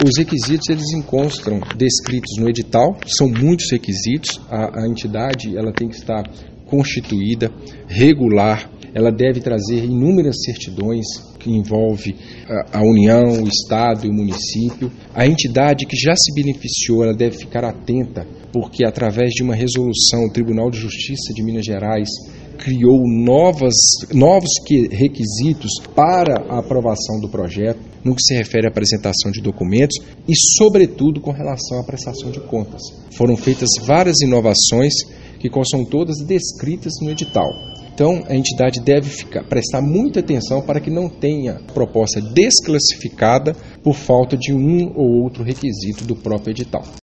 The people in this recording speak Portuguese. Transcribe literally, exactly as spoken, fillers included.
Os requisitos eles encontram descritos no edital, são muitos requisitos, a, a entidade ela tem que estar constituída, regular, ela deve trazer inúmeras certidões que envolve a, a União, o Estado e o município. A entidade que já se beneficiou, ela deve ficar atenta, porque através de uma resolução, o Tribunal de Justiça de Minas Gerais criou novas, novos requisitos para a aprovação do projeto, no que se refere à apresentação de documentos e, sobretudo, com relação à prestação de contas. Foram feitas várias inovações que são todas descritas no edital. Então, a entidade deve ficar, prestar muita atenção para que não tenha proposta desclassificada por falta de um ou outro requisito do próprio edital.